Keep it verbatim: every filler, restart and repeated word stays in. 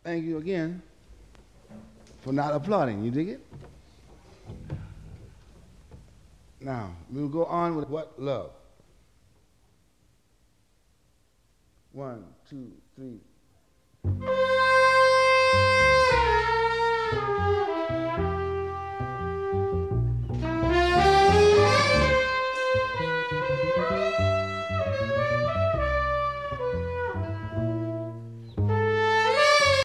Thank you again for not applauding. You dig it? Now, we'll go on with What Love. One, two, three.